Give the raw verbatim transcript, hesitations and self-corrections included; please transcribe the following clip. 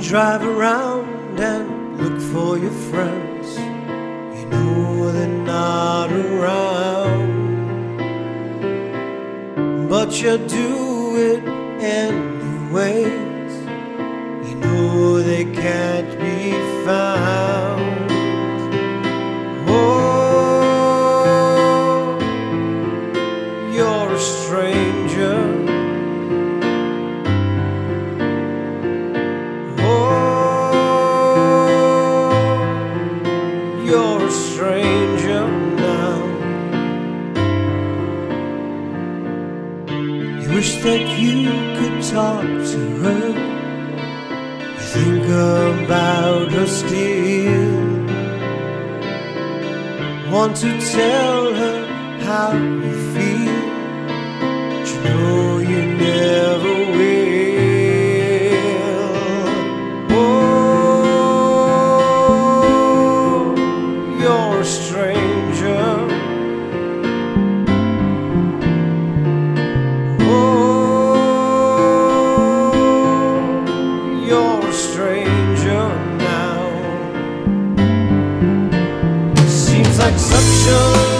drive around and look for your friends. You know they're not around, but you do it anyways. You know they can't be found. Oh, you're a stranger. You're a stranger now. You wish that you could talk to her. You think about her still. Want to tell her how you feel, but you know you never will. Oh, you're a stranger. Oh, you're a stranger now. Seems like such a